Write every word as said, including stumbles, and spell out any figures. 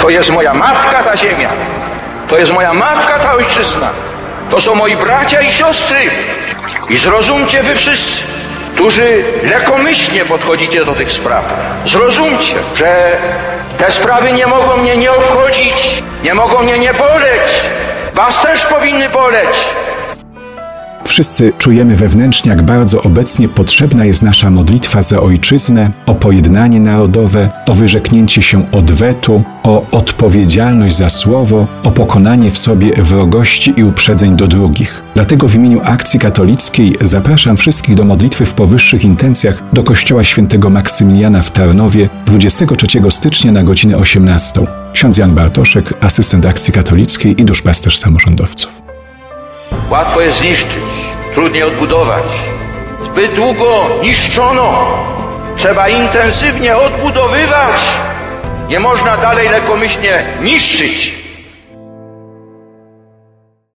To jest moja matka ta ziemia. To jest moja matka ta ojczyzna. To są moi bracia i siostry. I zrozumcie wy wszyscy, którzy lekkomyślnie podchodzicie do tych spraw. Zrozumcie, że te sprawy nie mogą mnie nie obchodzić, nie mogą mnie nie boleć. Was też powinny boleć. Wszyscy czujemy wewnętrznie, jak bardzo obecnie potrzebna jest nasza modlitwa za ojczyznę, o pojednanie narodowe, o wyrzeknięcie się odwetu, o odpowiedzialność za słowo, o pokonanie w sobie wrogości i uprzedzeń do drugich. Dlatego w imieniu Akcji Katolickiej zapraszam wszystkich do modlitwy w powyższych intencjach do Kościoła Świętego Maksymiliana w Tarnowie dwudziestego trzeciego stycznia na godzinę osiemnastą. Ksiądz Jan Bartoszek, asystent Akcji Katolickiej i duszpasterz samorządowców. Łatwo jest zniszczyć, trudniej odbudować. Zbyt długo niszczono. Trzeba intensywnie odbudowywać. Nie można dalej lekkomyślnie niszczyć.